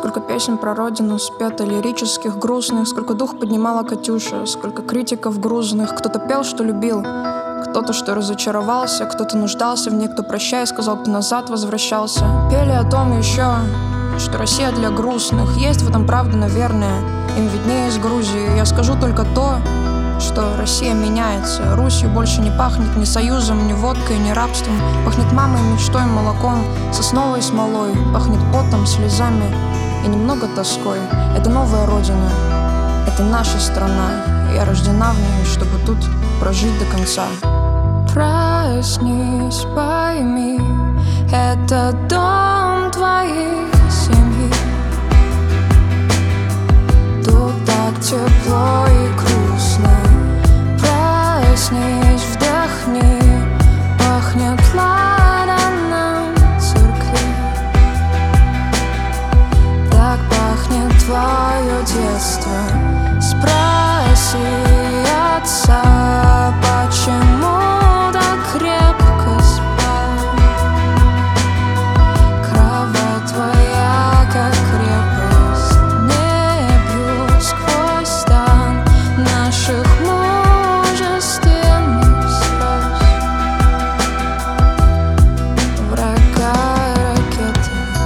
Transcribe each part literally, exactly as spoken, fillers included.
Сколько песен про родину спето, лирических, грустных. Сколько дух поднимала Катюша, сколько критиков грузных. Кто-то пел, что любил, кто-то, что разочаровался, кто-то нуждался в ней, кто прощай сказал, кто назад возвращался. Пели о том еще, что Россия для грустных. Есть в этом правда, наверное, им виднее из Грузии. Я скажу только то, что Россия меняется. Русью больше не пахнет ни союзом, ни водкой, ни рабством. Пахнет мамой, мечтой, молоком, сосновой смолой. Пахнет потом, слезами и немного тоской. Это новая родина, это наша страна. Я рождена в ней, чтобы тут прожить до конца. Проснись, пойми, это дом твоей семьи. Тут так тепло и грустно. Проснись, вдохни, пахнет ладаном церкви. Так пахнет твое детство. Спроси отца, почему так крепко спал. Кровать твоя, как крепость, не бьют сквозь стан наших мужественных слез. Врага ракеты.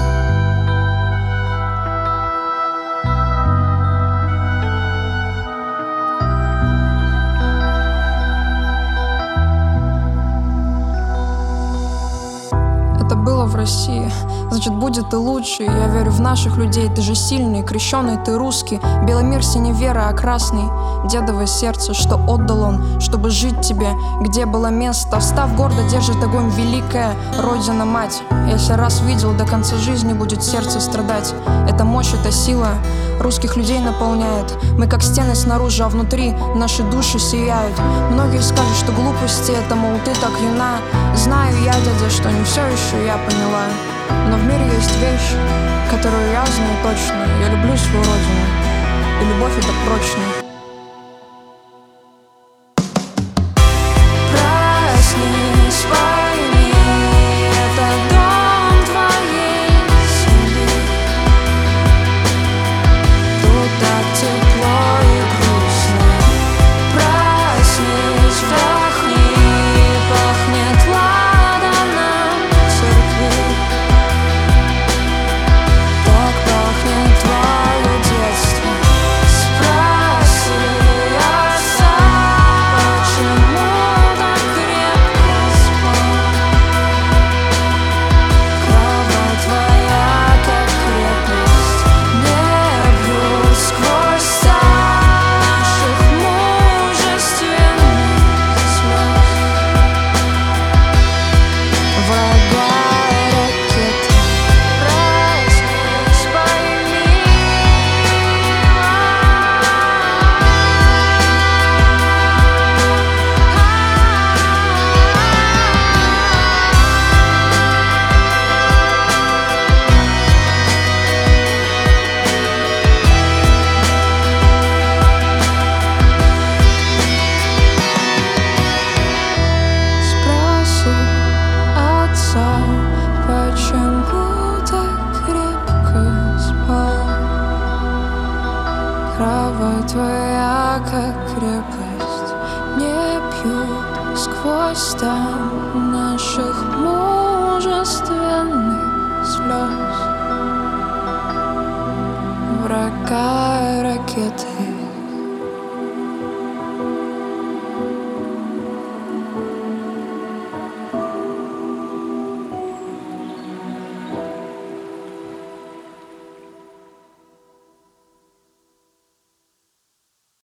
Это было в России, значит будет и лучше. Я верю в наших людей, ты же сильный, крещеный, ты русский. Белый мир синевера, а красный дедово сердце, что отдал он, чтобы жить тебе, где было место. Встав гордо, держит огонь великая Родина-мать. Если раз видел, до конца жизни будет сердце страдать. Это мощь, это сила русских людей наполняет. Мы как стены снаружи, а внутри наши души сияют. Многие скажут, что глупости это, мол, ты так юна. Знаю я, дядя, что не все еще я поняла. Но в мире есть вещь, которую я знаю точно. Я люблю свою родину, и любовь это прочная. Проснись, пойми, это дом твоей семьи. Тут так тепло и грустно. Проснись, вдохни, пахнет ладаном церкви. Так пахнет твое детство. Спроси отца, почему так крепко спал. Кровать твоя, как крепость, не бьют сквозь стан наших мужественных слез. Врага ракеты. Проснись, пойми. Спроси отца, почему так крепко спал. Кровать твоя, как крепость, не бьют сквозь стан наших мужеств.